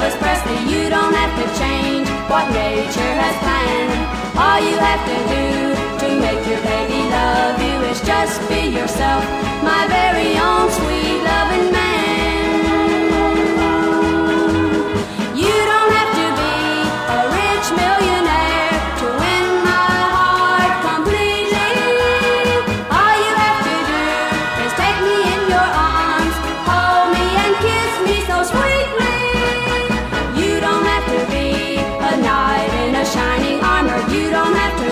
Elvis Presley, you don't have to change what nature has planned. All you have to do to make your baby love you is just be yourself, my very own sweet